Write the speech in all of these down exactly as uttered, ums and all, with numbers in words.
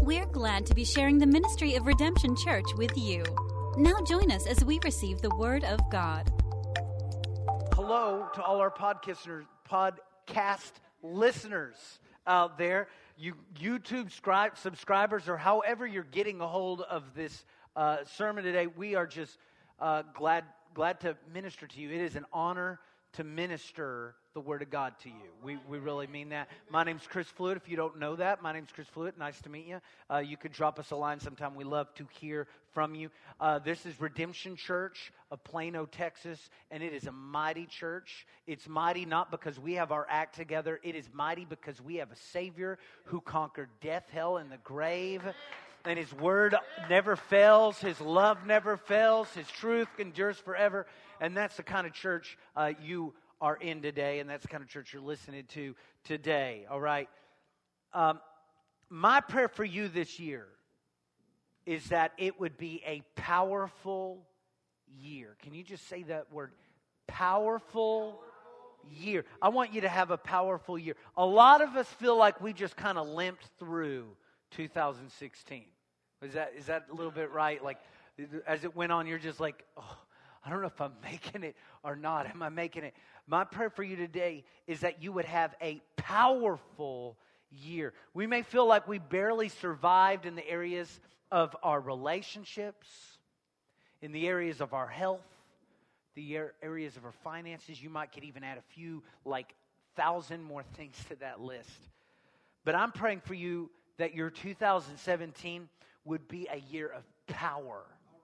We're glad to be sharing the ministry of Redemption Church with you. Now join us as we receive the Word of God. Hello to all our podcasters, podcast listeners out there. You YouTube scribe, subscribers, or however you're getting a hold of this uh, sermon today, we are just uh, glad glad to minister to you. It is an honor to minister the Word of God to you. We we really mean that. My name's Chris Fluid. If you don't know that, my name's Chris Fluid. Nice to meet you. Uh, you could drop us a line sometime. We love to hear from you. Uh, this is Redemption Church of Plano, Texas, and it is a mighty church. It's mighty not because we have our act together. It is mighty because we have a Savior who conquered death, hell, and the grave. And His Word never fails. His love never fails. His truth endures forever. And that's the kind of church uh, you are in today, and that's the kind of church you're listening to today, all right? Um, my prayer for you this year is that it would be a powerful year. Can you just say that word? Powerful year. I want you to have a powerful year. A lot of us feel like we just kind of limped through two thousand sixteen. Is that is that a little bit right? Like, as it went on, you're just like, oh, I don't know if I'm making it or not. Am I making it? My prayer for you today is that you would have a powerful year. We may feel like we barely survived in the areas of our relationships, in the areas of our health, the areas of our finances. You might could even add a few, like, thousand more things to that list. But I'm praying for you that your two thousand seventeen would be a year of power.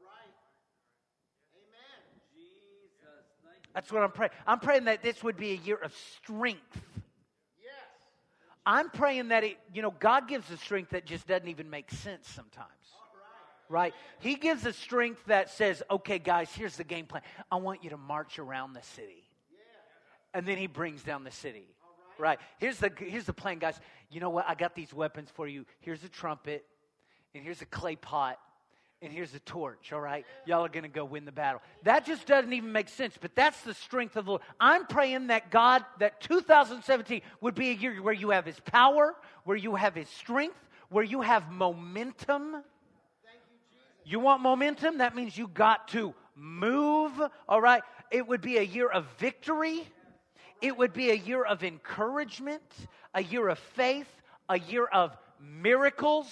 That's what I'm praying. I'm praying that this would be a year of strength. Yes. I'm praying that it, you know, God gives a strength that just doesn't even make sense sometimes. Right? He gives a strength that says, okay, guys, here's the game plan. I want you to march around the city. And then He brings down the city. Right? Here's the here's the plan, guys. You know what? I got these weapons for you. Here's a trumpet, and here's a clay pot. And here's a torch, all right? Y'all are going to go win the battle. That just doesn't even make sense, but that's the strength of the Lord. I'm praying that God, that two thousand seventeen would be a year where you have His power, where you have His strength, where you have momentum. Thank you, Jesus. You want momentum? That means you got to move, all right? It would be a year of victory. It would be a year of encouragement, a year of faith, a year of miracles.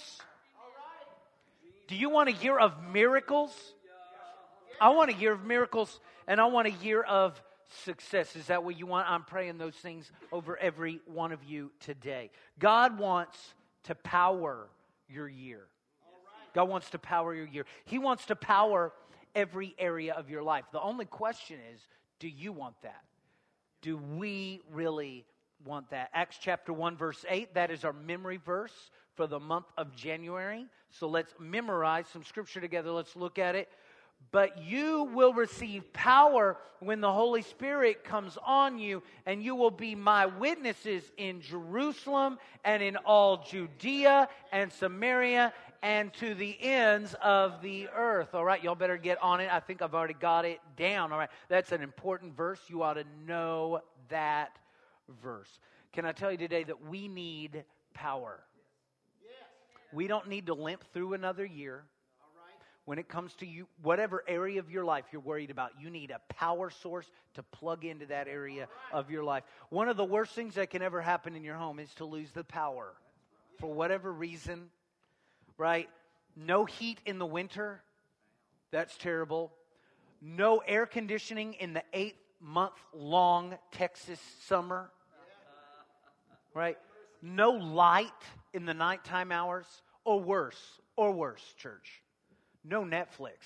Do you want a year of miracles? I want a year of miracles, and I want a year of success. Is that what you want? I'm praying those things over every one of you today. God wants to power your year. God wants to power your year. He wants to power every area of your life. The only question is, do you want that? Do we really want that? Acts chapter one, verse eight, that is our memory verse for the month of January. So let's memorize some scripture together. Let's look at it. But you will receive power when the Holy Spirit comes on you, and you will be my witnesses in Jerusalem and in all Judea and Samaria and to the ends of the earth. All right, y'all better get on it. I think I've already got it down. All right, that's an important verse. You ought to know that verse. Can I tell you today that we need power? We don't need to limp through another year. When it comes to you, whatever area of your life you're worried about, you need a power source to plug into that area of your life. One of the worst things that can ever happen in your home is to lose the power for whatever reason, right? No heat in the winter. That's terrible. No air conditioning in the eight-month-long Texas summer, right? No light in the nighttime hours, or worse, or worse, church. No Netflix.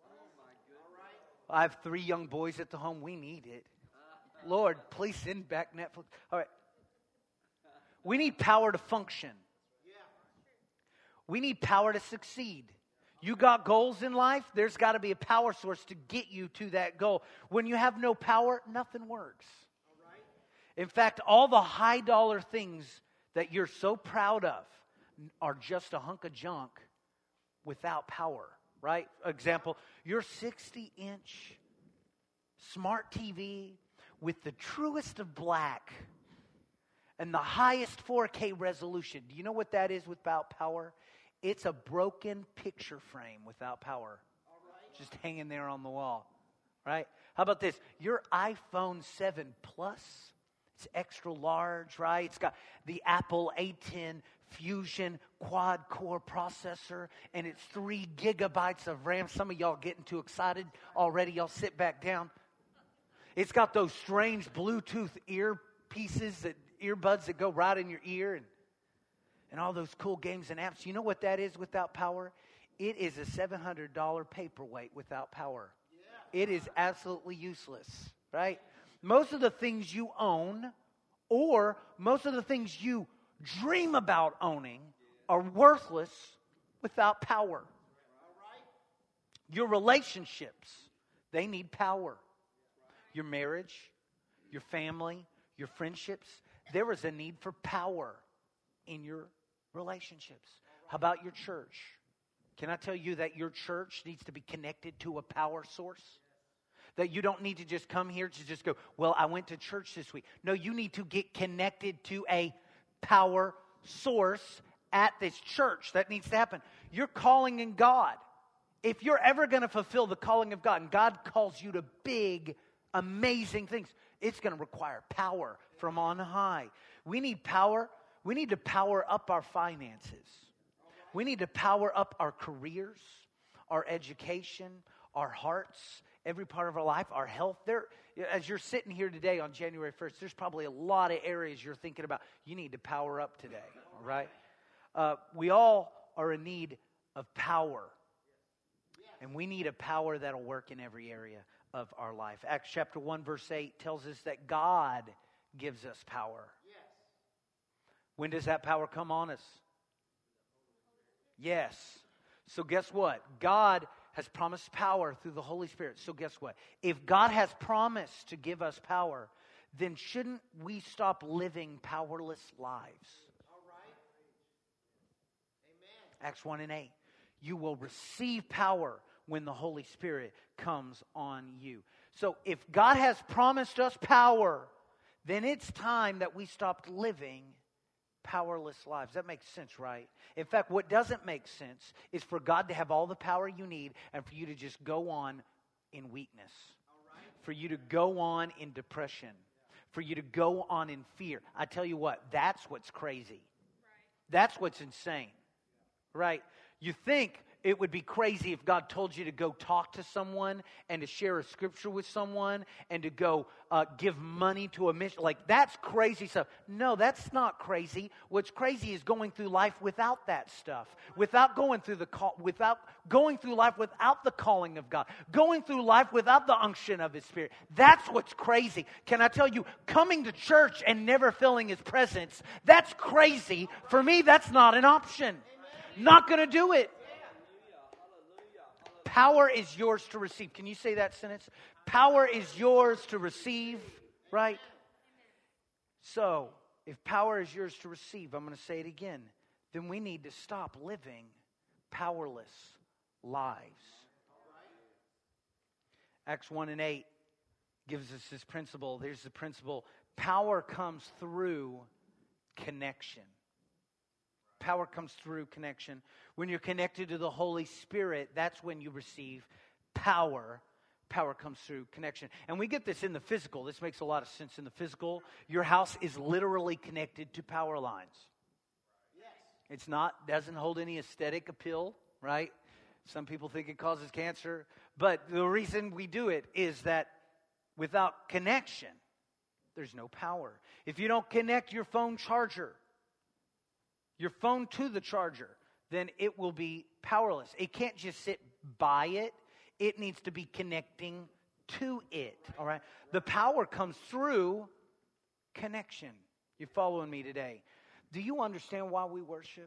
I have three young boys at the home. We need it. Lord, please send back Netflix. All right. We need power to function. We need power to succeed. You got goals in life, there's got to be a power source to get you to that goal. When you have no power, nothing works. In fact, all the high dollar things that you're so proud of are just a hunk of junk without power, right? Example, your sixty-inch smart T V with the truest of black and the highest four K resolution. Do you know what that is without power? It's a broken picture frame without power. Just hanging there on the wall. Right? How about this? Your iPhone seven Plus, it's extra large, right? It's got the Apple A ten Fusion quad-core processor, and it's three gigabytes of RAM. Some of y'all getting too excited already. Y'all sit back down. It's got those strange Bluetooth earpieces, that earbuds that go right in your ear, and, and all those cool games and apps. You know what that is without power? It is a seven hundred dollars paperweight without power. Yeah. It is absolutely useless, right? Most of the things you own, or most of the things you dream about owning, are worthless without power. Your relationships, they need power. Your marriage, your family, your friendships, there is a need for power in your relationships. How about your church? Can I tell you that your church needs to be connected to a power source? That you don't need to just come here to just go, well, I went to church this week. No, you need to get connected to a power source at this church. That needs to happen. You're calling in God. If you're ever going to fulfill the calling of God, and God calls you to big, amazing things, it's going to require power from on high. We need power. We need to power up our finances. We need to power up our careers, our education, our hearts, every part of our life, our health. There, as you're sitting here today on January first, there's probably a lot of areas you're thinking about. You need to power up today, all right? Uh, we all are in need of power. And we need a power that'll work in every area of our life. Acts chapter one, verse eight tells us that God gives us power. When does that power come on us? Yes. So guess what? God has promised power through the Holy Spirit. So guess what? If God has promised to give us power, then shouldn't we stop living powerless lives? All right. Amen. Acts one and eight. You will receive power when the Holy Spirit comes on you. So if God has promised us power, then it's time that we stopped living powerless lives. That makes sense, right? In fact, what doesn't make sense is for God to have all the power you need and for you to just go on in weakness. For you to go on in depression. For you to go on in fear. I tell you what, that's what's crazy. That's what's insane. Right? You think it would be crazy if God told you to go talk to someone and to share a scripture with someone and to go uh, give money to a mission. Like, that's crazy stuff. No, that's not crazy. What's crazy is going through life without that stuff. Without going through the call, without going through life without the calling of God. Going through life without the unction of His Spirit. That's what's crazy. Can I tell you, coming to church and never feeling His presence, that's crazy. For me, that's not an option. Not going to do it. Power is yours to receive. Can you say that sentence? Power is yours to receive, right? So, if power is yours to receive, I'm going to say it again, then we need to stop living powerless lives. Acts one and eight gives us this principle. There's the principle. Power comes through connection. Power comes through connection. When you're connected to the Holy Spirit, that's when you receive power. Power comes through connection. And we get this in the physical. This makes a lot of sense in the physical. Your house is literally connected to power lines. Yes. It's not, doesn't hold any aesthetic appeal, right? Some people think it causes cancer. But the reason we do it is that without connection, there's no power. If you don't connect your phone charger, your phone to the charger, then it will be powerless. It can't just sit by it. It needs to be connecting to it. All right? The power comes through connection. You following me today? Do you understand why we worship?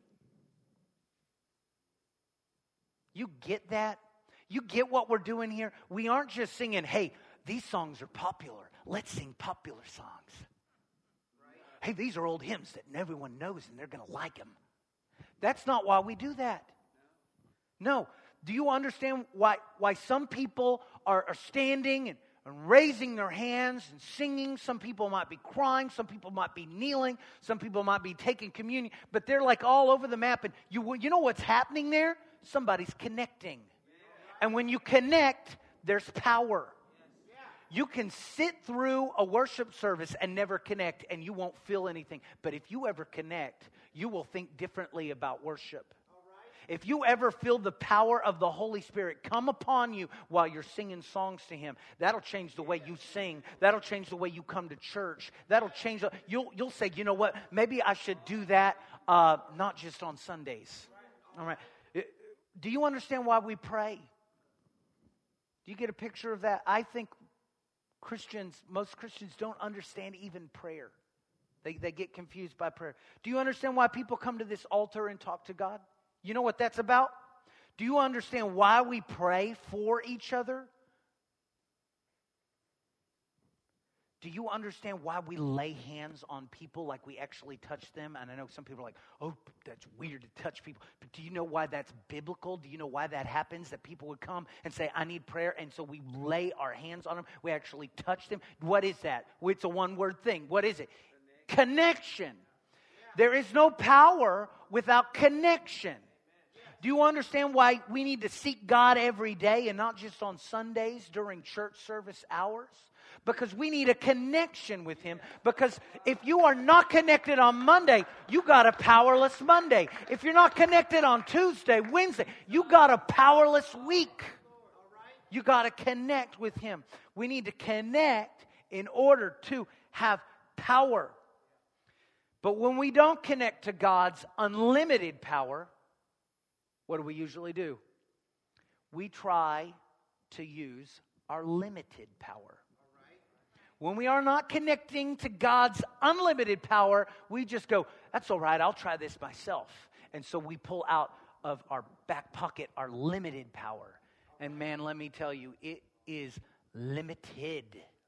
You get that? You get what we're doing here? We aren't just singing, hey, these songs are popular. Let's sing popular songs. Hey, these are old hymns that everyone knows and they're going to like them. That's not why we do that. No. Do you understand why, why some people are, are standing and and raising their hands and singing. Some people might be crying. Some people might be kneeling. Some people might be taking communion. But they're like all over the map. And you, you know what's happening there? Somebody's connecting. And when you connect, there's power. You can sit through a worship service and never connect, and you won't feel anything. But if you ever connect, you will think differently about worship. If you ever feel the power of the Holy Spirit come upon you while you're singing songs to Him, that'll change the way you sing. That'll change the way you come to church. That'll change. The, you'll you'll say, you know what? Maybe I should do that, uh, not just on Sundays. All right. Do you understand why we pray? Do you get a picture of that? I think Christians, most Christians don't understand even prayer. They they get confused by prayer. Do you understand why people come to this altar and talk to God? You know what that's about? Do you understand why we pray for each other? Do you understand why we lay hands on people like we actually touch them? And I know some people are like, oh, that's weird to touch people. But do you know why that's biblical? Do you know why that happens? That people would come and say, I need prayer. And so we lay our hands on them. We actually touch them. What is that? It's a one-word thing. What is it? Connection. There is no power without connection. Do you understand why we need to seek God every day and not just on Sundays during church service hours? Because we need a connection with Him. Because if you are not connected on Monday, you got a powerless Monday. If you're not connected on Tuesday, Wednesday, you got a powerless week. You got to connect with Him. We need to connect in order to have power. But when we don't connect to God's unlimited power, what do we usually do? We try to use our limited power. When we are not connecting to God's unlimited power, we just go, that's all right, I'll try this myself. And so we pull out of our back pocket our limited power. And man, let me tell you, it is limited.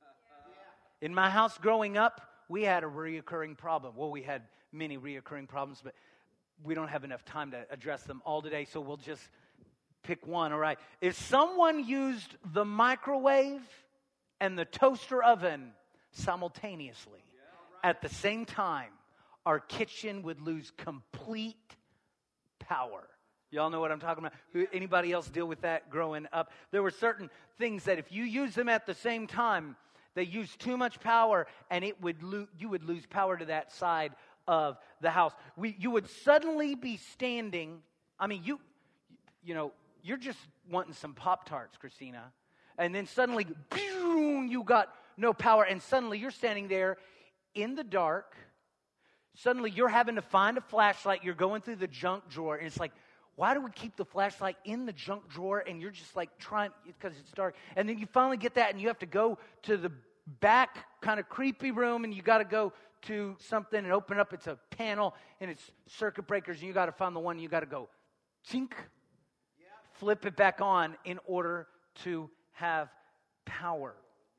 In my house growing up, we had a reoccurring problem. Well, we had many reoccurring problems, but we don't have enough time to address them all today, so we'll just pick one, all right? If someone used the microwave and the toaster oven simultaneously at the same time, our kitchen would lose complete power. Y'all know what I'm talking about? Anybody else deal with that growing up? There were certain things that if you use them at the same time, they use too much power, and it would lo- you would lose power to that side of the house. We, you would suddenly be standing. I mean, you, you know, you're just wanting some Pop-Tarts, Christina, and then suddenly, boom, you got no power, and suddenly you're standing there in the dark. Suddenly you're having to find a flashlight. You're going through the junk drawer, and it's like, why do we keep the flashlight in the junk drawer? And you're just like trying, because it's dark. And then you finally get that, and you have to go to the back kind of creepy room, and you got to go to something and open up. It's a panel, and it's circuit breakers, and you got to find the one. You got to go, chink, yeah. Flip it back on in order to have power.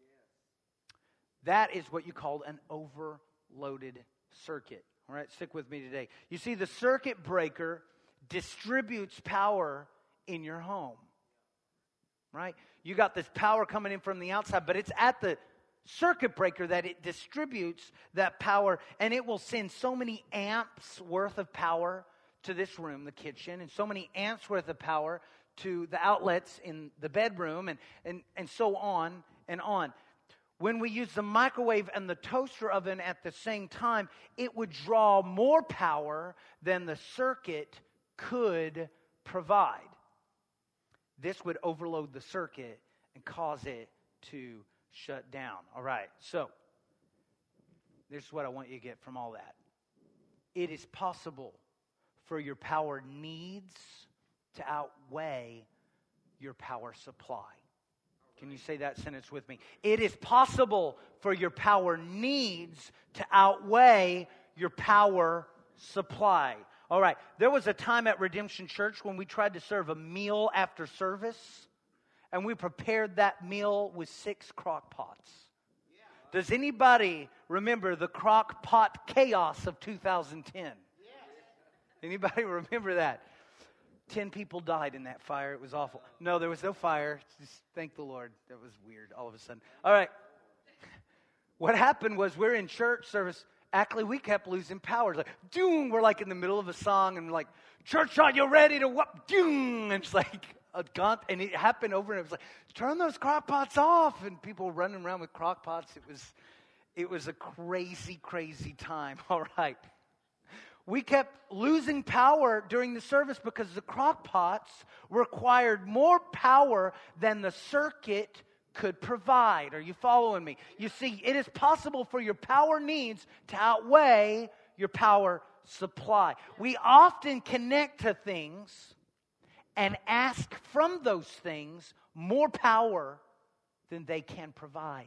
That is what you call an overloaded circuit. All right, stick with me today. You see, the circuit breaker distributes power in your home, right? You got this power coming in from the outside, but it's at the circuit breaker that it distributes that power, and it will send so many amps worth of power to this room, the kitchen, and so many amps worth of power to the outlets in the bedroom, and, and, and so on and on. When we use the microwave and the toaster oven at the same time, it would draw more power than the circuit could provide. This would overload the circuit and cause it to shut down. All right, so this is what I want you to get from all that. It is possible for your power needs to outweigh your power supply. Can you say that sentence with me? It is possible for your power needs to outweigh your power supply. All right, there was a time at Redemption Church when we tried to serve a meal after service, and we prepared that meal with six crock pots. Yeah. Does anybody remember the crock pot chaos of two thousand ten? Yeah. Anybody remember that? Ten people died in that fire. It was awful. No, there was no fire. Just thank the Lord. That was weird all of a sudden. All right. What happened was we're in church service. Actually, we kept losing power. It's like, doom, we're like in the middle of a song and like, church, are you ready to what? Doom. And it's like, a gun, and it happened over and it was like, turn those crock pots off. And people running around with crock pots. It was, it was a crazy, crazy time. All right. We kept losing power during the service because the crock pots required more power than the circuit could provide. Are you following me? You see, it is possible for your power needs to outweigh your power supply. We often connect to things and ask from those things more power than they can provide.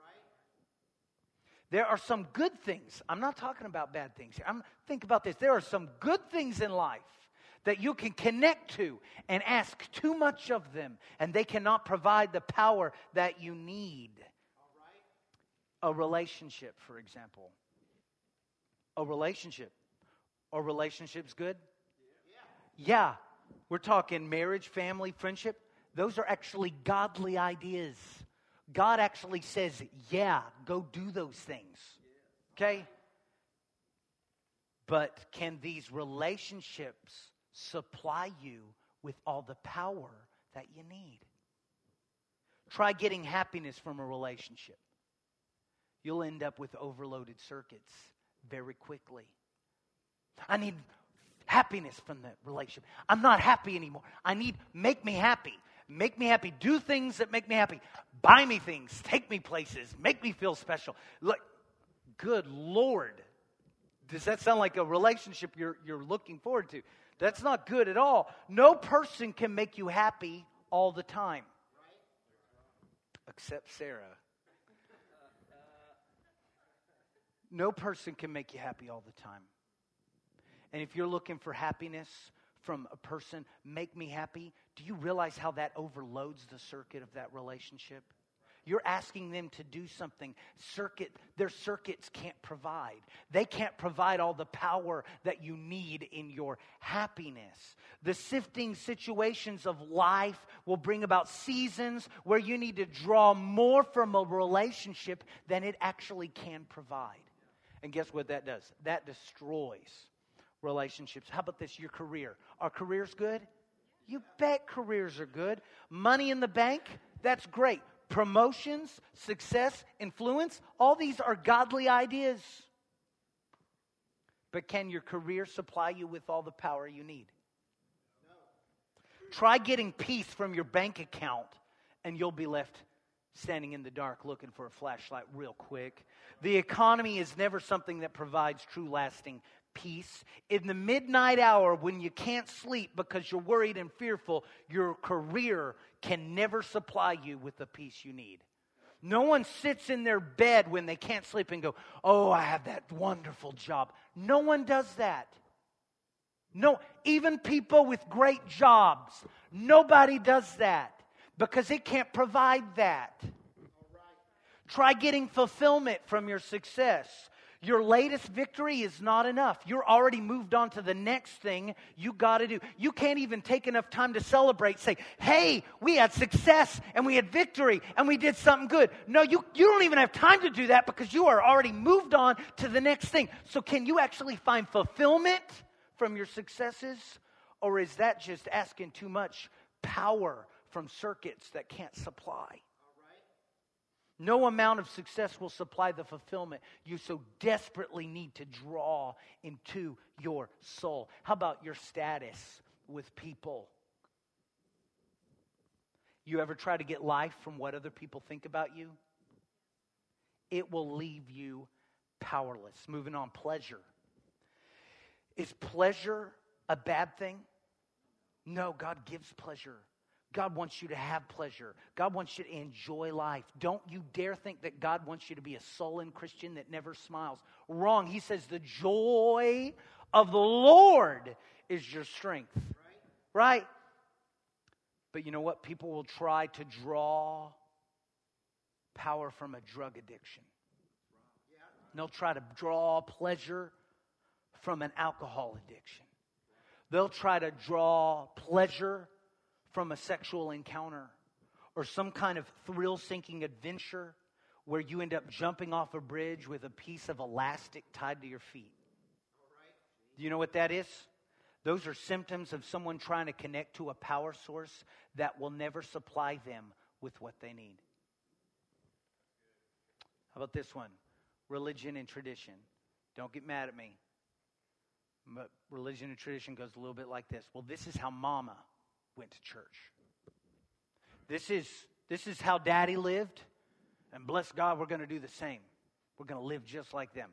There are some good things. I'm not talking about bad things here. I'm, think about this. There are some good things in life that you can connect to and ask too much of them, and they cannot provide the power that you need. A relationship, for example. A relationship. Are relationships good? Yeah. Yeah. We're talking marriage, family, friendship. Those are actually godly ideas. God actually says, yeah, go do those things. Okay? But can these relationships supply you with all the power that you need? Try getting happiness from a relationship. You'll end up with overloaded circuits very quickly. I need happiness from the relationship. I'm not happy anymore. I need, make me happy. Make me happy. Do things that make me happy. Buy me things. Take me places. Make me feel special. Look, good Lord. Does that sound like a relationship you're, you're looking forward to? That's not good at all. No person can make you happy all the time. Except Sarah. No person can make you happy all the time. And if you're looking for happiness from a person, make me happy, do you realize how that overloads the circuit of that relationship? You're asking them to do something circuit their circuits can't provide. They can't provide all the power that you need in your happiness. The sifting situations of life will bring about seasons where you need to draw more from a relationship than it actually can provide. And guess what that does? That destroys relationships. How about this? Your career. Are careers good? You bet careers are good. Money in the bank? That's great. Promotions, success, influence, all these are godly ideas. But can your career supply you with all the power you need? No. Try getting peace from your bank account and you'll be left standing in the dark looking for a flashlight real quick. The economy is never something that provides true lasting peace. In the midnight hour when you can't sleep because you're worried and fearful, your career can never supply you with the peace you need. No one sits in their bed when they can't sleep and go, oh, I have that wonderful job. No one does that. No, even people with great jobs, nobody does that because it can't provide that. Try getting fulfillment from your success. Your latest victory is not enough. You're already moved on to the next thing you got to do. You can't even take enough time to celebrate. Say, hey, we had success and we had victory and we did something good. No, you, you don't even have time to do that because you are already moved on to the next thing. So can you actually find fulfillment from your successes? Or is that just asking too much power from circuits that can't supply? No amount of success will supply the fulfillment you so desperately need to draw into your soul. How about your status with people? You ever try to get life from what other people think about you? It will leave you powerless. Moving on, pleasure. Is pleasure a bad thing? No, God gives pleasure. God wants you to have pleasure. God wants you to enjoy life. Don't you dare think that God wants you to be a sullen Christian that never smiles. Wrong. He says the joy of the Lord is your strength. Right? Right? But you know what? People will try to draw power from a drug addiction. They'll try to draw pleasure from an alcohol addiction. They'll try to draw pleasure from a sexual encounter or some kind of thrill-seeking adventure where you end up jumping off a bridge with a piece of elastic tied to your feet. Do you know what that is? Those are symptoms of someone trying to connect to a power source that will never supply them with what they need. How about this one? Religion and tradition. Don't get mad at me. But religion and tradition goes a little bit like this. Well, this is how Mama went to church. This is, this is how Daddy lived. And bless God, we're going to do the same. We're going to live just like them.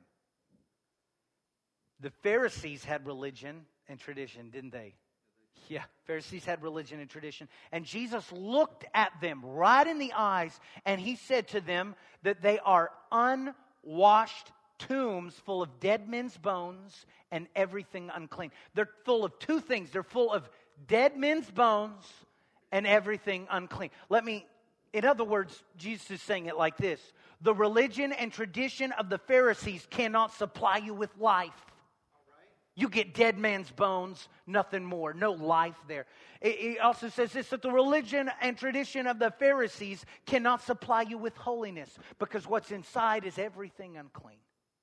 The Pharisees had religion and tradition, didn't they? Yeah, Pharisees had religion and tradition. And Jesus looked at them right in the eyes, and he said to them that they are unwashed tombs full of dead men's bones and everything unclean. They're full of two things. They're full of dead men's bones and everything unclean. Let me, in other words, Jesus is saying it like this. The religion and tradition of the Pharisees cannot supply you with life. You get dead man's bones, nothing more, no life there. It, it also says this, that the religion and tradition of the Pharisees cannot supply you with holiness because what's inside is everything unclean.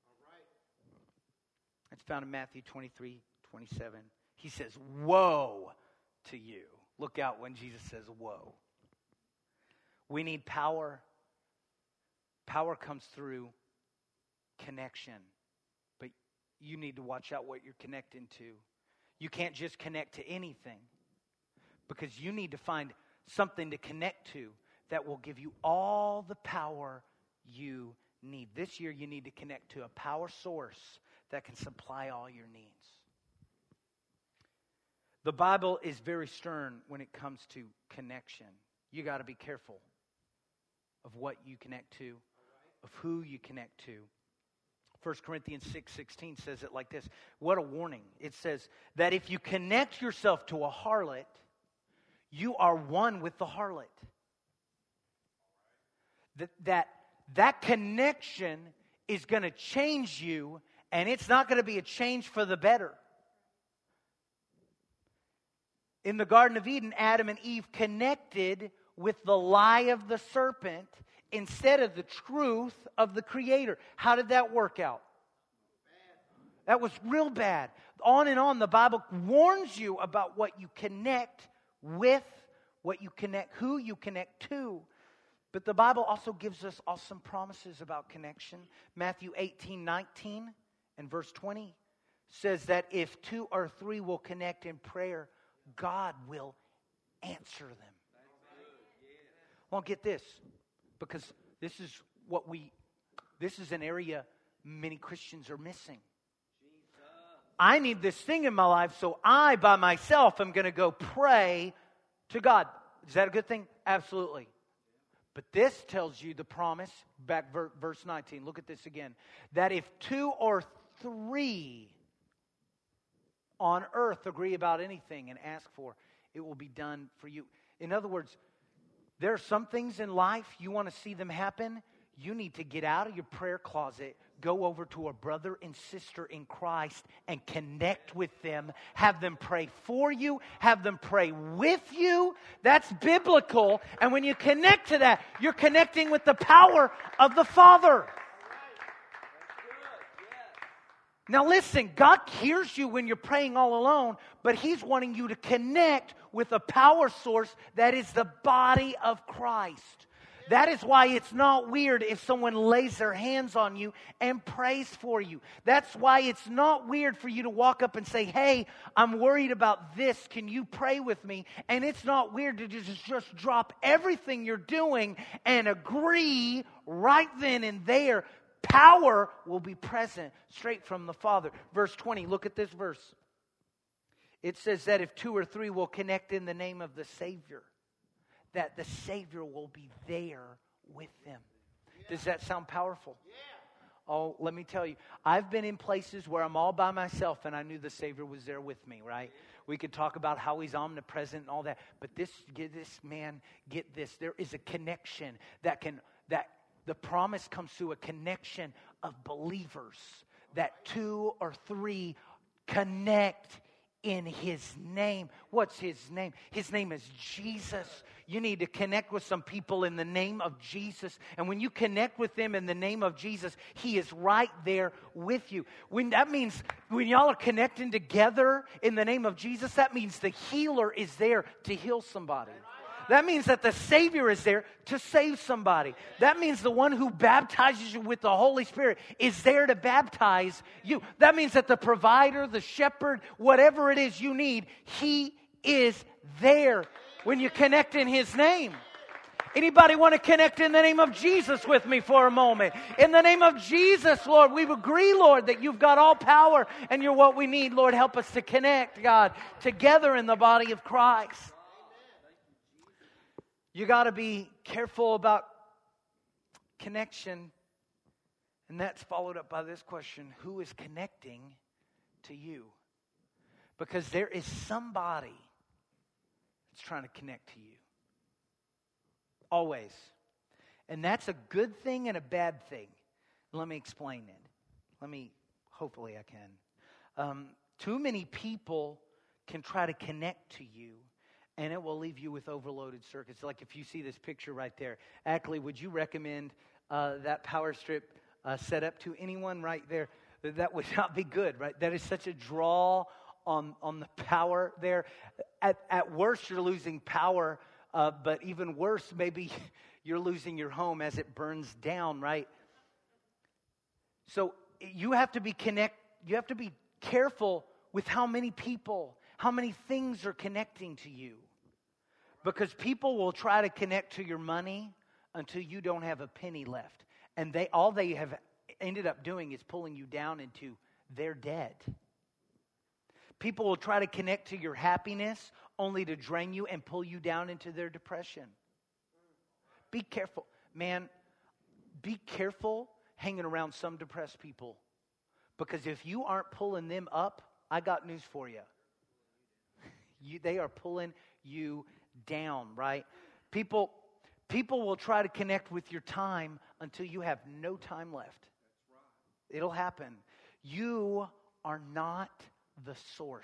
It's found in Matthew twenty-three, twenty-seven. He says, woe to you. Look out when Jesus says woe. We need power. Power comes through connection. But you need to watch out what you're connecting to. You can't just connect to anything. Because you need to find something to connect to that will give you all the power you need. This year you need to connect to a power source that can supply all your needs. The Bible is very stern when it comes to connection. You got to be careful of what you connect to, of who you connect to. First Corinthians six sixteen says it like this. What a warning. It says that if you connect yourself to a harlot, you are one with the harlot. That that, that connection is going to change you, and it's not going to be a change for the better. In the Garden of Eden, Adam and Eve connected with the lie of the serpent instead of the truth of the Creator. How did that work out? That was real bad. On and on, the Bible warns you about what you connect with, what you connect, who you connect to. But the Bible also gives us awesome promises about connection. Matthew eighteen, nineteen and verse twenty says that if two or three will connect in prayer, God will answer them. Well, get this, because this is what we, this is an area many Christians are missing. I need this thing in my life, so I, by myself, am going to go pray to God. Is that a good thing? Absolutely. But this tells you the promise, back ver- verse nineteen, look at this again, that if two or three on earth agree about anything and ask for, it will be done for you. In other words, there are some things in life you want to see them happen. You need to get out of your prayer closet, go over to a brother and sister in Christ and connect with them. Have them pray for you. Have them pray with you. That's biblical. And when you connect to that, you're connecting with the power of the Father. Now listen, God hears you when you're praying all alone, but He's wanting you to connect with a power source that is the body of Christ. That is why it's not weird if someone lays their hands on you and prays for you. That's why it's not weird for you to walk up and say, hey, I'm worried about this. Can you pray with me? And it's not weird to just, just drop everything you're doing and agree right then and there. Power will be present straight from the Father. Verse twenty, look at this verse. It says that if two or three will connect in the name of the Savior, that the Savior will be there with them. Yeah. Does that sound powerful? Yeah. Oh, let me tell you, I've been in places where I'm all by myself and I knew the Savior was there with me, right? We could talk about how He's omnipresent and all that, but this, get this, man, get this. There is a connection that can, that the promise comes through a connection of believers, that two or three connect in His name. What's His name? His name is Jesus. You need to connect with some people in the name of Jesus. And when you connect with them in the name of Jesus, He is right there with you. When that means when y'all are connecting together in the name of Jesus, that means the healer is there to heal somebody. That means that the Savior is there to save somebody. That means the one who baptizes you with the Holy Spirit is there to baptize you. That means that the provider, the shepherd, whatever it is you need, He is there when you connect in His name. Anybody want to connect in the name of Jesus with me for a moment? In the name of Jesus, Lord, we agree, Lord, that You've got all power and You're what we need. Lord, help us to connect, God, together in the body of Christ. You got to be careful about connection. And that's followed up by this question: who is connecting to you? Because there is somebody that's trying to connect to you. Always. And that's a good thing and a bad thing. Let me explain it. Let me, hopefully I can. Um, too many people can try to connect to you, and it will leave you with overloaded circuits. Like if you see this picture right there. Ackley, would you recommend uh, that power strip uh, set up to anyone right there? That would not be good, right? That is such a draw on, on the power there. At, at worst, you're losing power, uh, but even worse, maybe you're losing your home as it burns down, right? So you have to be connect. You have to be careful with how many people, how many things are connecting to you. Because people will try to connect to your money until you don't have a penny left. And they all they have ended up doing is pulling you down into their debt. People will try to connect to your happiness only to drain you and pull you down into their depression. Be careful. Man, be careful hanging around some depressed people. Because if you aren't pulling them up, I got news for you. you they are pulling you down, right? People, people will try to connect with your time until you have no time left. That's right. It'll happen. You are not the source.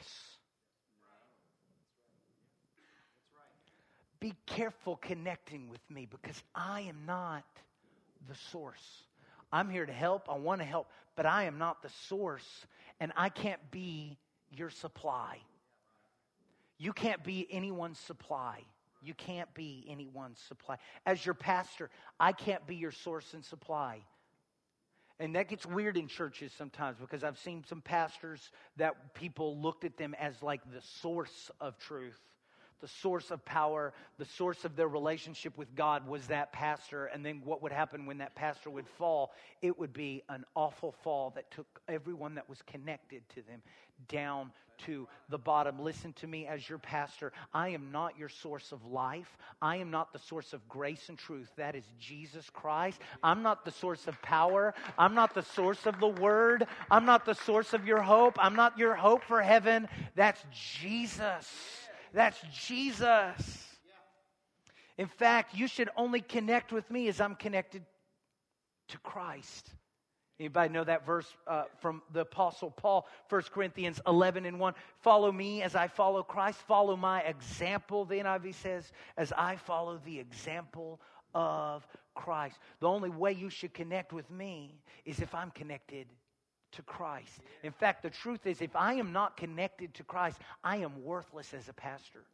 That's right. Be careful connecting with me because I am not the source. I'm here to help. I want to help, but I am not the source, and I can't be your supply. You can't be anyone's supply. You can't be anyone's supply. As your pastor, I can't be your source and supply. And that gets weird in churches sometimes because I've seen some pastors that people looked at them as like the source of truth. The source of power, the source of their relationship with God was that pastor. And then what would happen when that pastor would fall? It would be an awful fall that took everyone that was connected to them down to the bottom. Listen to me as your pastor. I am not your source of life. I am not the source of grace and truth. That is Jesus Christ. I'm not the source of power. I'm not the source of the word. I'm not the source of your hope. I'm not your hope for heaven. That's Jesus. That's Jesus. In fact, you should only connect with me as I'm connected to Christ. Anybody know that verse uh, from the Apostle Paul, First Corinthians eleven and one? Follow me as I follow Christ. Follow my example, the N I V says, as I follow the example of Christ. The only way you should connect with me is if I'm connected to Christ. In fact, the truth is, if I am not connected to Christ, I am worthless as a pastor.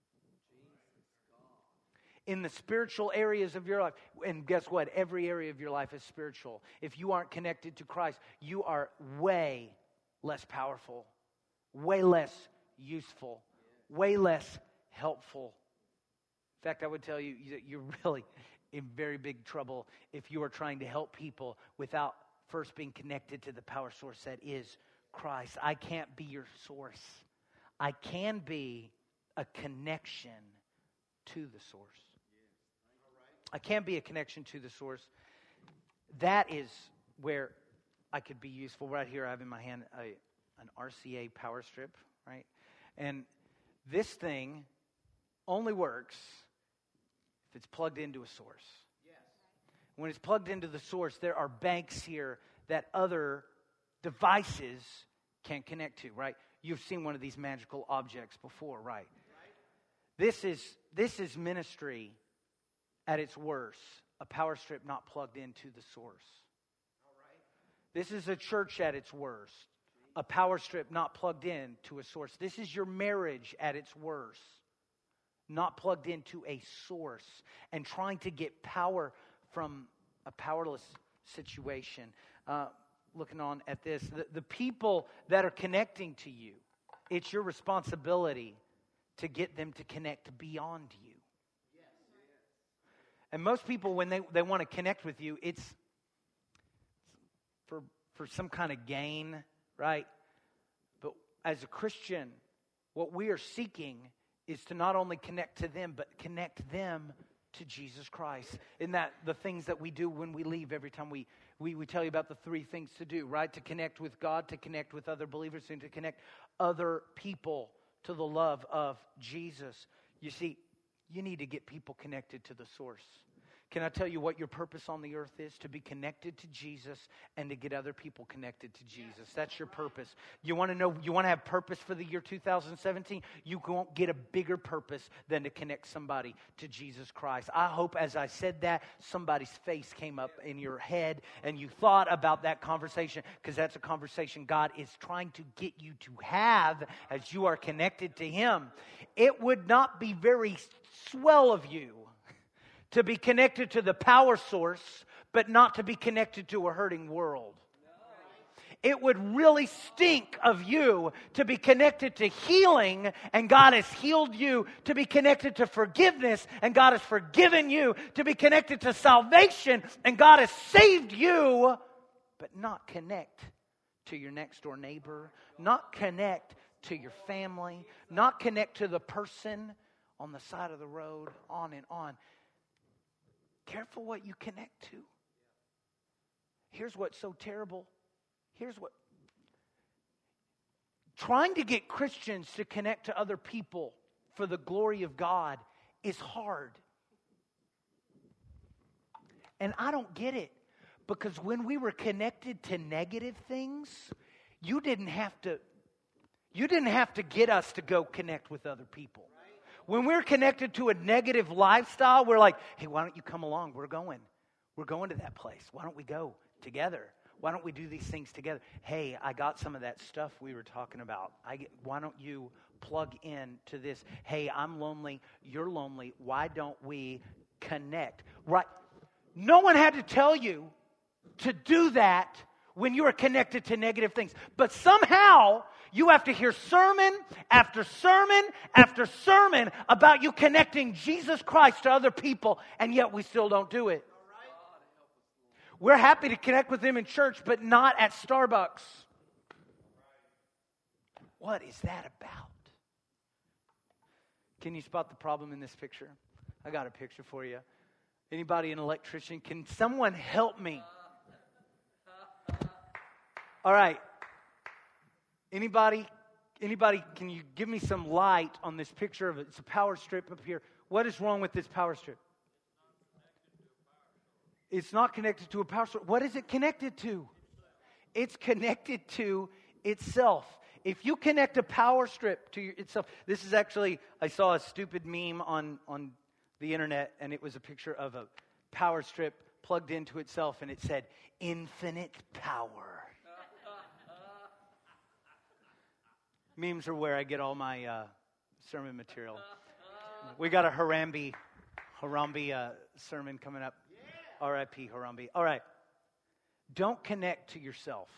In the spiritual areas of your life, and guess what? Every area of your life is spiritual. If you aren't connected to Christ, you are way less powerful, way less useful, way less helpful. In fact, I would tell you that you're really in very big trouble if you are trying to help people without first being connected to the power source that is Christ. I can't be your source. I can be a connection to the source. I can be a connection to the source. That is where I could be useful. Right here I have in my hand a, an R C A power strip, right? And this thing only works if it's plugged into a source. When it's plugged into the source, there are banks here that other devices can connect to, right? you've seen one of these magical objects before, right? This is this is ministry at its worst. A power strip not plugged into the source. This is a church at its worst. A power strip not plugged in to a source. This is your marriage at its worst. Not plugged into a source. And trying to get power from a powerless situation. Uh, looking on at this. The, the people that are connecting to you, it's your responsibility to get them to connect beyond you. And most people, when they, they want to connect with you, it's for, for some kind of gain, right? But as a Christian, what we are seeking is to not only connect to them, but connect them to Jesus Christ. Isn't that the things that we do when we leave every time we, we, we tell you about the three things to do, right? To connect with God, to connect with other believers, and to connect other people to the love of Jesus. You see, you need to get people connected to the source. Can I tell you what your purpose on the earth is? To be connected to Jesus and to get other people connected to Jesus. That's your purpose. You want to know, you want to have purpose for the year two thousand seventeen? You won't get a bigger purpose than to connect somebody to Jesus Christ. I hope as I said that, somebody's face came up in your head and you thought about that conversation, because that's a conversation God is trying to get you to have as you are connected to Him. It would not be very swell of you to be connected to the power source, but not to be connected to a hurting world. It would really stink of you to be connected to healing, and God has healed you, to be connected to forgiveness, and God has forgiven you, to be connected to salvation, and God has saved you, but not connect to your next door neighbor, not connect to your family, not connect to the person on the side of the road, on and on. Careful what you connect to. Here's what's so terrible. Here's what. Trying to get Christians to connect to other people for the glory of God is hard. And I don't get it. Because when we were connected to negative things, you didn't have to, you didn't have to get us to go connect with other people. When we're connected to a negative lifestyle, we're like, hey, why don't you come along? We're going. We're going to that place. Why don't we go together? Why don't we do these things together? Hey, I got some of that stuff we were talking about. I get, why don't you plug in to this? Hey, I'm lonely. You're lonely. Why don't we connect? Right? No one had to tell you to do that when you are connected to negative things. But somehow you have to hear sermon after sermon after sermon about you connecting Jesus Christ to other people, and yet we still don't do it. We're happy to connect with them in church, but not at Starbucks. What is that about? Can you spot the problem in this picture? I got a picture for you. Anybody an electrician? Can someone help me? All right. Anybody, anybody, can you give me some light on this picture of it? It's a power strip up here. What is wrong with this power strip? It's not connected to a power strip. What is it connected to? It's connected to itself. If you connect a power strip to your, itself, this is actually, I saw a stupid meme on, on the internet, and it was a picture of a power strip plugged into itself, and it said, infinite power. Memes are where I get all my uh, sermon material. We got a Harambe, Harambe uh, sermon coming up. R I P Harambe. All right. Don't connect to yourself.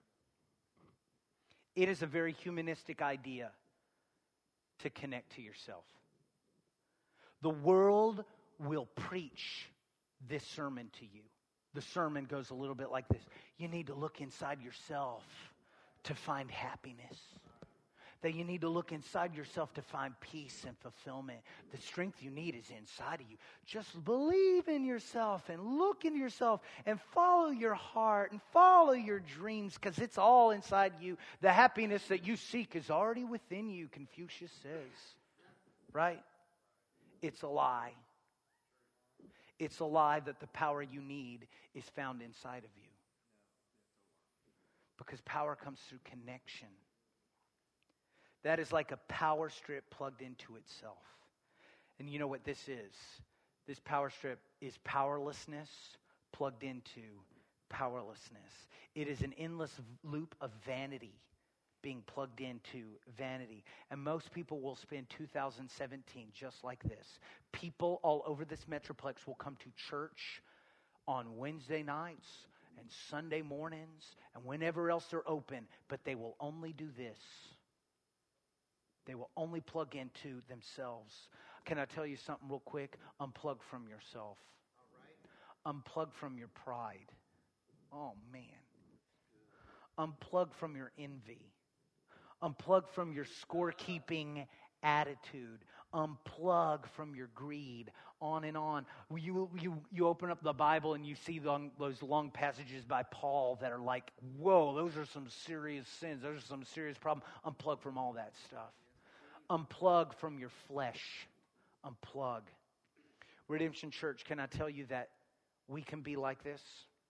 It is a very humanistic idea to connect to yourself. The world will preach this sermon to you. The sermon goes a little bit like this. You need to look inside yourself to find happiness. That you need to look inside yourself to find peace and fulfillment. The strength you need is inside of you. Just believe in yourself and look in yourself and follow your heart and follow your dreams, because it's all inside you. The happiness that you seek is already within you, Confucius says. Right? It's a lie. It's a lie that the power you need is found inside of you. Because power comes through connection. That is like a power strip plugged into itself. And you know what this is? This power strip is powerlessness plugged into powerlessness. It is an endless loop of vanity being plugged into vanity. And most people will spend two thousand seventeen just like this. People all over this metroplex will come to church on Wednesday nights and Sunday mornings and whenever else they're open, but they will only do this. They will only plug into themselves. Can I tell you something real quick? Unplug from yourself. All right. Unplug from your pride. Oh, man. Unplug from your envy. Unplug from your scorekeeping attitude. Unplug from your greed. On and on. You, you, you open up the Bible and you see long, those long passages by Paul that are like, whoa, those are some serious sins. Those are some serious problems. Unplug from all that stuff. Unplug from your flesh. Unplug. Redemption Church, can I tell you that we can be like this?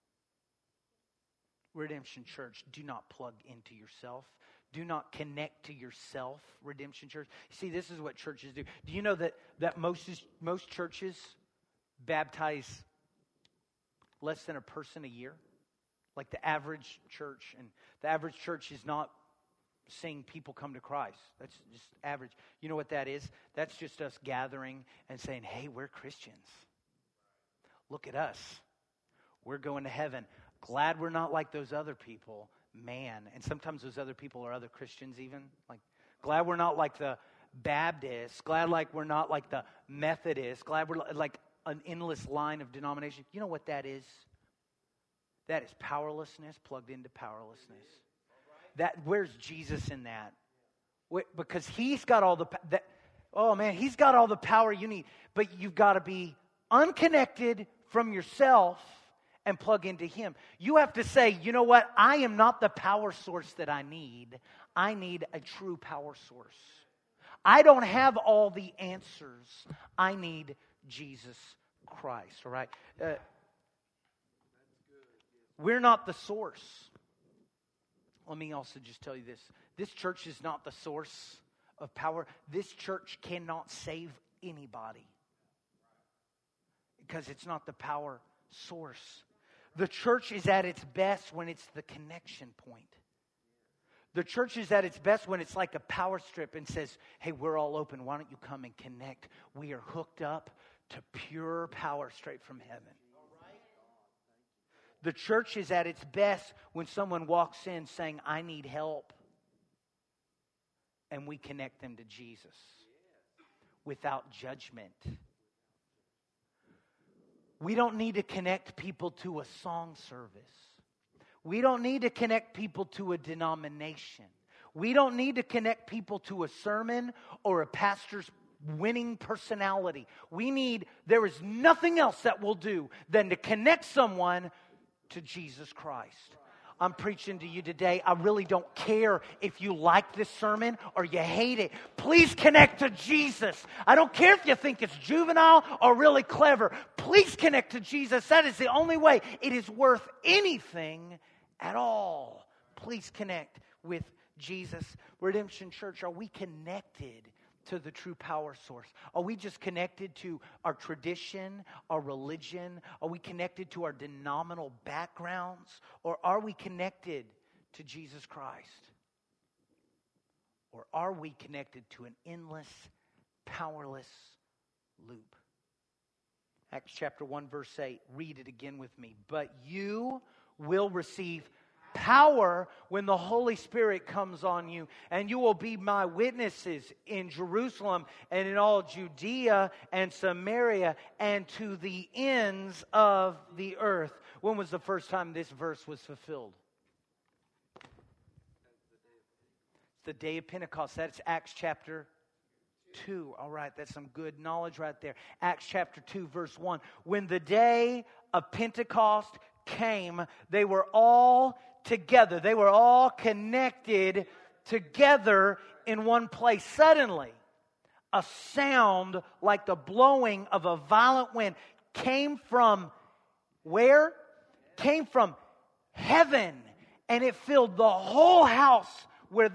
Redemption Church, do not plug into yourself. Do not connect to yourself, Redemption Church. See, this is what churches do. Do you know that, that most, most churches baptize less than a person a year? Like the average church. And the average church is not seeing people come to Christ. That's just average. You know what that is? That's just us gathering and saying, hey, we're Christians. Look at us. We're going to heaven. Glad we're not like those other people. Man. And sometimes those other people are other Christians even. Like, glad we're not like the Baptists. Glad like we're not like the Methodists. Glad we're like an endless line of denominations. You know what that is? That is powerlessness plugged into powerlessness. That, where's Jesus in that? Because he's got all the, that, oh man, he's got all the power you need. But you've got to be unconnected from yourself and plug into him. You have to say, you know what? I am not the power source that I need. I need a true power source. I don't have all the answers. I need Jesus Christ, all right? Uh, we're not the source. Let me also just tell you this. This church is not the source of power. This church cannot save anybody because it's not the power source. The church is at its best when it's the connection point. The church is at its best when it's like a power strip and says, hey, we're all open. Why don't you come and connect? We are hooked up to pure power straight from heaven. The church is at its best when someone walks in saying, I need help. And we connect them to Jesus without judgment. We don't need to connect people to a song service. We don't need to connect people to a denomination. We don't need to connect people to a sermon or a pastor's winning personality. We need, there is nothing else that will do than to connect someone to Jesus Christ. I'm preaching to you today. I really don't care if you like this sermon or you hate it. Please connect to Jesus. I don't care if you think it's juvenile or really clever. Please connect to Jesus. That is the only way it is worth anything at all. Please connect with Jesus. Redemption Church, are we connected to the true power source? Are we just connected to our tradition, our religion? Are we connected to our denominational backgrounds? Or are we connected to Jesus Christ? Or are we connected to an endless, powerless loop? Acts chapter one, verse eight. Read it again with me. But you will receive power when the Holy Spirit comes on you, and you will be my witnesses in Jerusalem and in all Judea and Samaria and to the ends of the earth. When was the first time this verse was fulfilled? The day of Pentecost. That's Acts chapter two. All right, that's some good knowledge right there. Acts chapter two, verse one. When the day of Pentecost came, they were all together. They were all connected together in one place. Suddenly, a sound like the blowing of a violent wind came from where? Came from heaven. And it filled the whole house where they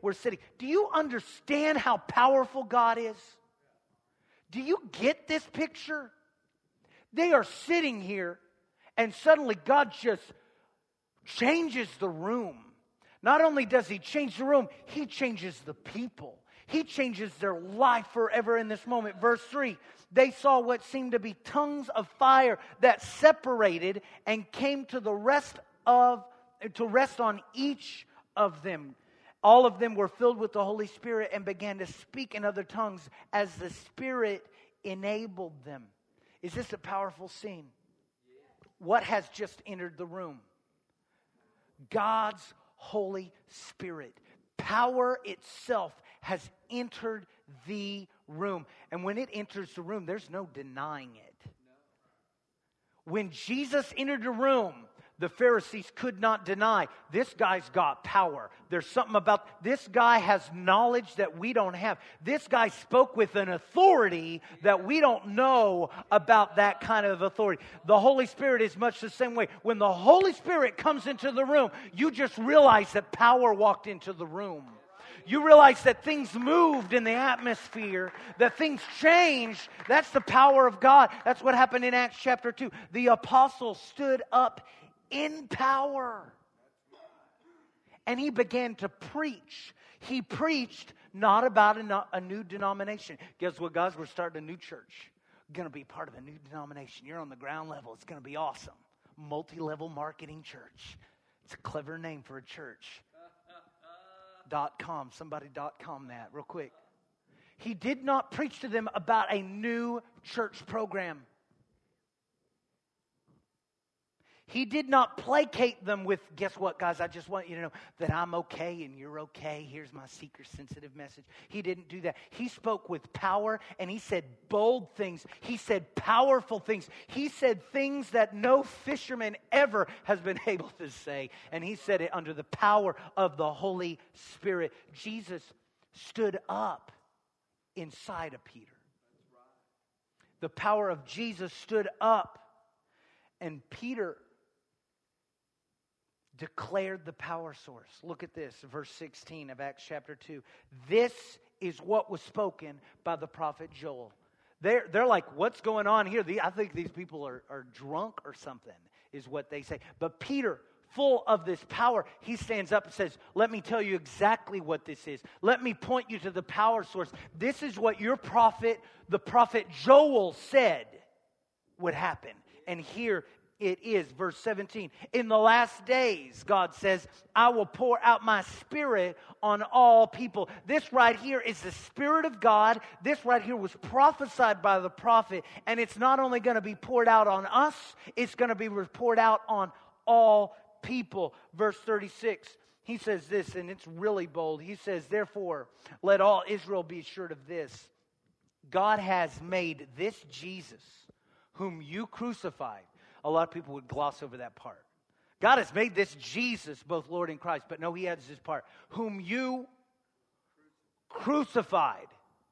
were sitting. Do you understand how powerful God is? Do you get this picture? They are sitting here, and suddenly God just changes the room. Not only does He change the room, He changes the people. He changes their life forever in this moment. Verse three, they saw what seemed to be tongues of fire that separated and came to the rest of to rest on each of them. All of them were filled with the Holy Spirit and began to speak in other tongues as the Spirit enabled them. Is this a powerful scene? What has just entered the room? God's Holy Spirit. Power itself has entered the room. And when it enters the room, there's no denying it. When Jesus entered the room, the Pharisees could not deny, this guy's got power. There's something about, this guy has knowledge that we don't have. This guy spoke with an authority that we don't know about that kind of authority. The Holy Spirit is much the same way. When the Holy Spirit comes into the room, you just realize that power walked into the room. You realize that things moved in the atmosphere, that things changed. That's the power of God. That's what happened in Acts chapter two. The apostles stood up in power. And he began to preach. He preached not about a, a new denomination. Guess what, guys? We're starting a new church. We're going to be part of a new denomination. You're on the ground level. It's going to be awesome. Multi-level marketing church. It's a clever name for a church. Dot com. Somebody dot com that real quick. He did not preach to them about a new church program. He did not placate them with, guess what, guys? I just want you to know that I'm okay and you're okay. Here's my seeker-sensitive message. He didn't do that. He spoke with power, and he said bold things. He said powerful things. He said things that no fisherman ever has been able to say. And he said it under the power of the Holy Spirit. Jesus stood up inside of Peter. The power of Jesus stood up, and Peter declared the power source. Look at this, verse sixteen of Acts chapter two. This is what was spoken by the prophet Joel. They're, they're like, what's going on here? The, I think these people are, are drunk or something, is what they say. But Peter, full of this power, he stands up and says, let me tell you exactly what this is. Let me point you to the power source. This is what your prophet, the prophet Joel, said would happen. And here it is, verse seventeen. In the last days, God says, I will pour out my Spirit on all people. This right here is the Spirit of God. This right here was prophesied by the prophet. And it's not only going to be poured out on us, it's going to be poured out on all people. Verse thirty-six, he says this, and it's really bold. He says, therefore, let all Israel be assured of this. God has made this Jesus, whom you crucified. A lot of people would gloss over that part. God has made this Jesus both Lord and Christ. But no, he adds this part. Whom you crucified.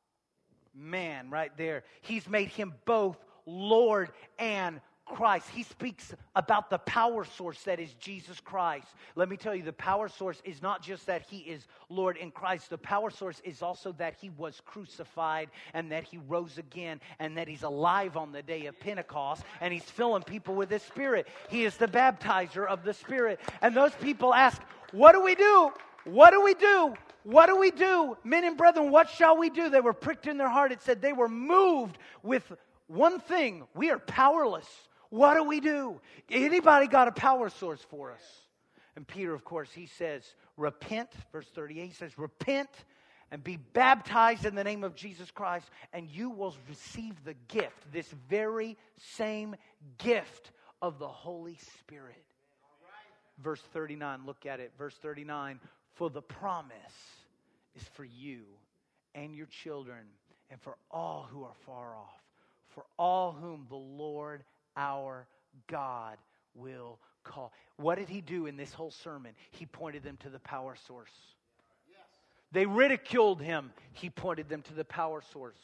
Man, right there. He's made him both Lord and Christ. He speaks about the power source that is Jesus Christ. Let me tell you, the power source is not just that he is Lord in Christ. The power source is also that he was crucified and that he rose again and that he's alive on the day of Pentecost and he's filling people with his Spirit. He is the baptizer of the Spirit. And those people ask, what do we do? What do we do? What do we do? Men and brethren, what shall we do? They were pricked in their heart. It said they were moved with one thing. We are powerless. What do we do? Anybody got a power source for us? And Peter, of course, he says, repent. Verse thirty-eight, he says, repent and be baptized in the name of Jesus Christ, and you will receive the gift, this very same gift of the Holy Spirit. Verse thirty-nine, look at it. Verse thirty-nine, for the promise is for you and your children and for all who are far off, for all whom the Lord our God will call. What did he do in this whole sermon? He pointed them to the power source. Yes. They ridiculed him. He pointed them to the power source.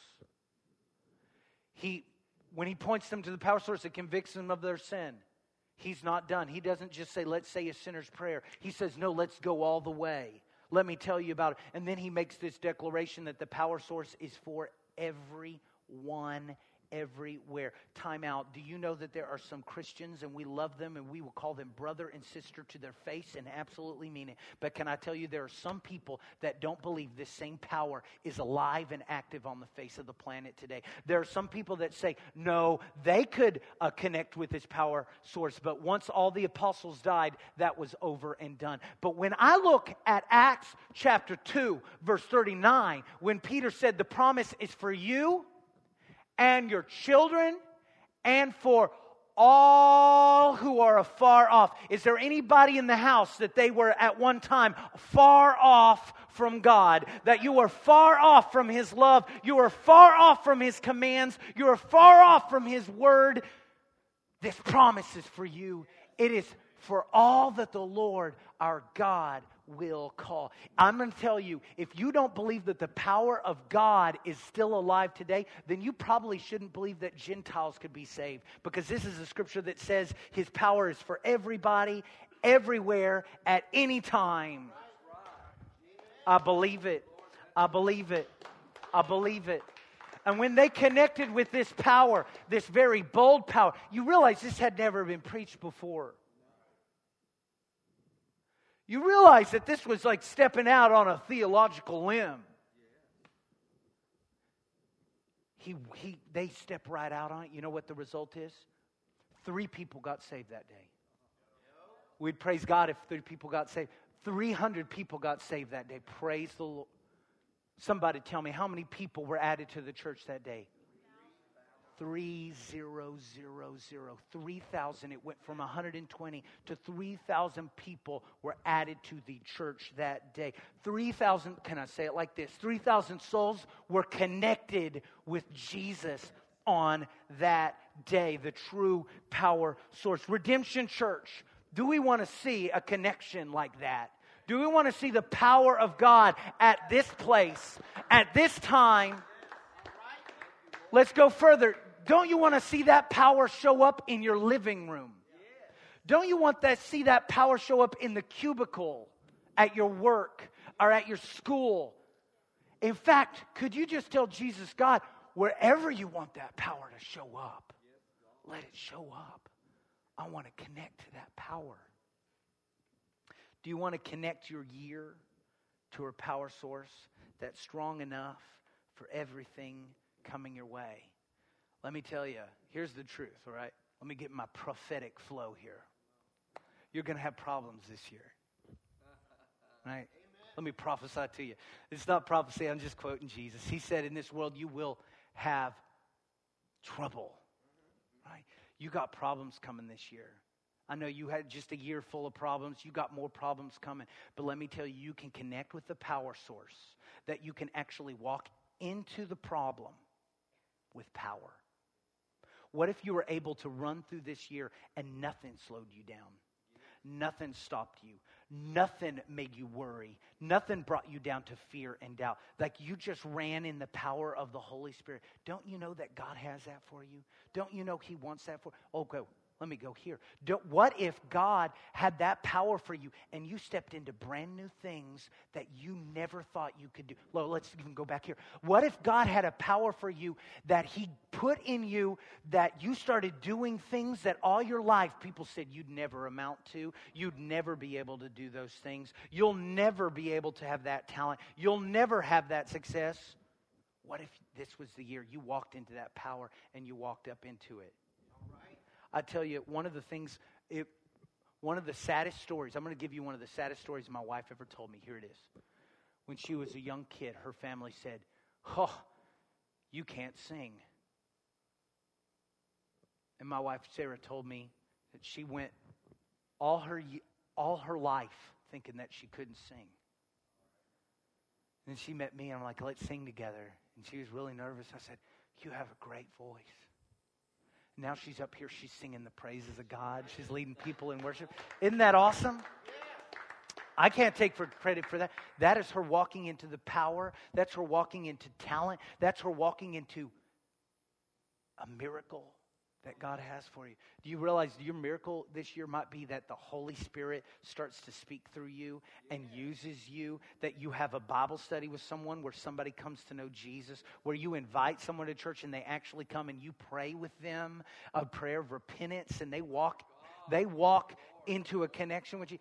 He, when he points them to the power source, it convicts them of their sin. He's not done. He doesn't just say, let's say a sinner's prayer. He says, no, let's go all the way. Let me tell you about it. And then he makes this declaration that the power source is for everyone, everywhere. Time out. Do you know that there are some Christians, and we love them, and we will call them brother and sister to their face and absolutely mean it. But can I tell you, there are some people that don't believe this same power is alive and active on the face of the planet today. There are some people that say, no, they could uh, connect with this power source, but once all the apostles died, that was over and done. But when I look at Acts chapter two, verse thirty-nine, when Peter said the promise is for you and your children, and for all who are afar off. Is there anybody in the house that they were at one time far off from God? That you are far off from His love, you are far off from His commands, you are far off from His word? This promise is for you. It is for all that the Lord our God will call. I'm going to tell you, if you don't believe that the power of God is still alive today, then you probably shouldn't believe that Gentiles could be saved. Because this is a scripture that says His power is for everybody, everywhere, at any time. I believe it. I believe it. I believe it. And when they connected with this power, this very bold power, you realize this had never been preached before. You realize that this was like stepping out on a theological limb. He, he, they step right out on it. You know what the result is? Three people got saved that day. We'd praise God if three people got saved. three hundred people got saved that day. Praise the Lord. Somebody tell me, how many people were added to the church that day? Three zero zero zero. Three thousand. It went from one hundred twenty to three thousand people were added to the church that day. Three thousand, can I say it like this? Three thousand souls were connected with Jesus on that day. The true power source. Redemption Church. Do we want to see a connection like that? Do we want to see the power of God at this place, at this time? Let's go further. Don't you want to see that power show up in your living room? Don't you want to see that power show up in the cubicle, at your work, or at your school? In fact, could you just tell Jesus, God, wherever you want that power to show up, let it show up. I want to connect to that power. Do you want to connect your year to a power source that's strong enough for everything coming your way? Let me tell you, here's the truth, all right? Let me get my prophetic flow here. You're going to have problems this year, right? Amen. Let me prophesy to you. It's not prophecy, I'm just quoting Jesus. He said, in this world you will have trouble, right? You got problems coming this year. I know you had just a year full of problems. You got more problems coming. But let me tell you, you can connect with the power source, that you can actually walk into the problem with power. What if you were able to run through this year and nothing slowed you down? Nothing stopped you. Nothing made you worry. Nothing brought you down to fear and doubt. Like you just ran in the power of the Holy Spirit. Don't you know that God has that for you? Don't you know He wants that for you? Okay, let me go here. Don't, what if God had that power for you and you stepped into brand new things that you never thought you could do? Well, let's even go back here. What if God had a power for you that He put in you, that you started doing things that all your life people said you'd never amount to? You'd never be able to do those things. You'll never be able to have that talent. You'll never have that success. What if this was the year you walked into that power and you walked up into it? I tell you, one of the things, it, one of the saddest stories, I'm going to give you one of the saddest stories my wife ever told me. Here it is. When she was a young kid, her family said, oh, you can't sing. And my wife, Sarah, told me that she went all her, all her life thinking that she couldn't sing. And then she met me, and I'm like, let's sing together. And she was really nervous. I said, you have a great voice. Now she's up here, she's singing the praises of God. She's leading people in worship. Isn't that awesome? I can't take for credit for that. That is her walking into the power. That's her walking into talent. That's her walking into a miracle. that God has for you. Do you realize your miracle this year might be that the Holy Spirit starts to speak through you and uses you, that you have a Bible study with someone where somebody comes to know Jesus, where you invite someone to church and they actually come and you pray with them a prayer of repentance and they walk, they walk into a connection with you.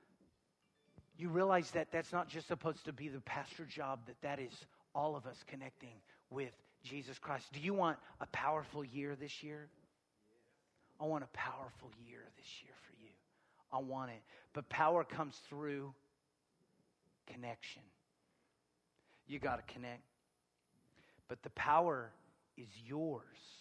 You realize that that's not just supposed to be the pastor job, that that is all of us connecting with Jesus Christ. Do you want a powerful year this year? I want a powerful year this year for you. I want it. But power comes through connection. You got to connect. But the power is yours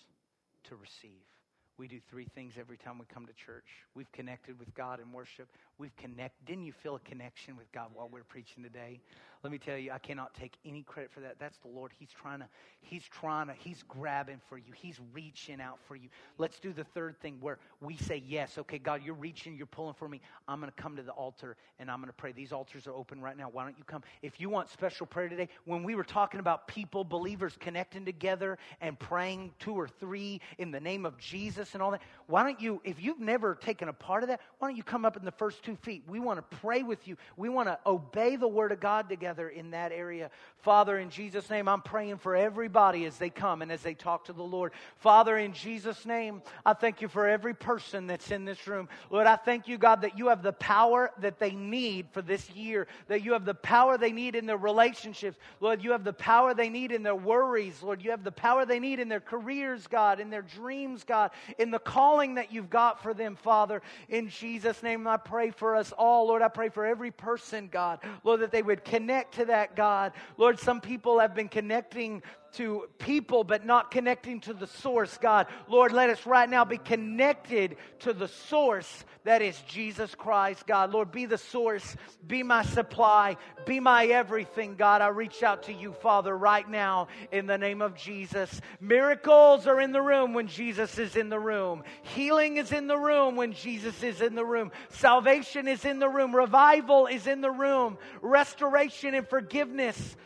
to receive. We do three things every time we come to church. We've connected with God in worship. We've connected. Didn't you feel a connection with God while we were preaching today? Let me tell you, I cannot take any credit for that. That's the Lord. He's trying to, he's trying to, he's grabbing for you. He's reaching out for you. Let's do the third thing where we say, yes, okay, God, you're reaching, you're pulling for me. I'm going to come to the altar and I'm going to pray. These altars are open right now. Why don't you come? If you want special prayer today, when we were talking about people, believers connecting together and praying two or three in the name of Jesus and all that, why don't you, if you've never taken a part of that, why don't you come up in the first two feet? We want to pray with you. We want to obey the Word of God together in that area. Father, in Jesus' name, I'm praying for everybody as they come and as they talk to the Lord. Father, in Jesus' name, I thank you for every person that's in this room. Lord, I thank you, God, that you have the power that they need for this year, that you have the power they need in their relationships. Lord, you have the power they need in their worries. Lord, you have the power they need in their careers, God, in their dreams, God, in the calling that you've got for them, Father. In Jesus' name, I pray for us all. Lord, I pray for every person, God. Lord, that they would connect to that, God. Lord, some people have been connecting to people but not connecting to the source, God. Lord, let us right now be connected to the source that is Jesus Christ, God. Lord, be the source, be my supply, be my everything, God. I reach out to you, Father, right now in the name of Jesus. Miracles are in the room when Jesus is in the room. Healing is in the room when Jesus is in the room. Salvation is in the room. Revival is in the room. Restoration and forgiveness.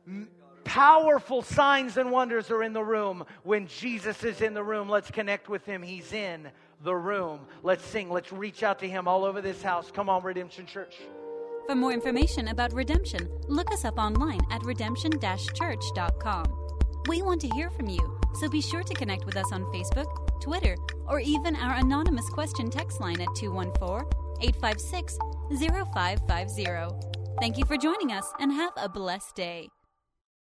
Powerful signs and wonders are in the room when Jesus is in the room. Let's connect with Him. He's in the room. Let's sing. Let's reach out to Him all over this house. Come on, Redemption Church. For more information about Redemption, look us up online at redemption dash church dot com. We want to hear from you, so be sure to connect with us on Facebook, Twitter, or even our anonymous question text line at two one four, eight five six, zero five five zero. Thank you for joining us and have a blessed day.